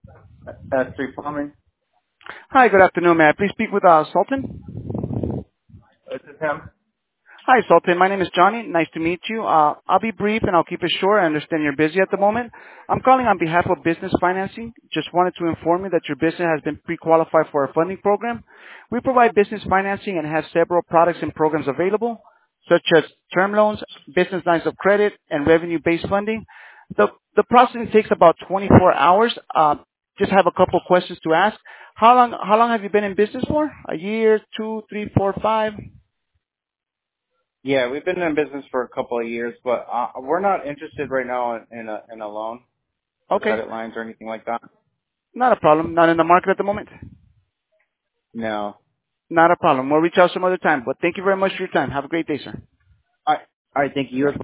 S3 Plumbing. Hi, good afternoon. May I please speak with Sultan? This is him. Hi, Sultan. My name is Johnny. Nice to meet you. I'll be brief and I'll keep it short. I understand you're busy at the moment. I'm calling on behalf of Business Financing. Just wanted to inform you that your business has been pre-qualified for our funding program. We provide business financing and have several products and programs available, such as term loans, business lines of credit, and revenue-based funding. The processing takes about 24 hours. Just have a couple questions to ask. How long have you been in business for? A year, two, three, four, five? Yeah, we've been in business for a couple of years, but we're not interested right now in a loan or Okay. credit lines or anything like that. Not a problem. Not in the market at the moment. No. Not a problem. We'll reach out some other time. But thank you very much for your time. Have a great day, sir. All right. All right. Thank you. Bye.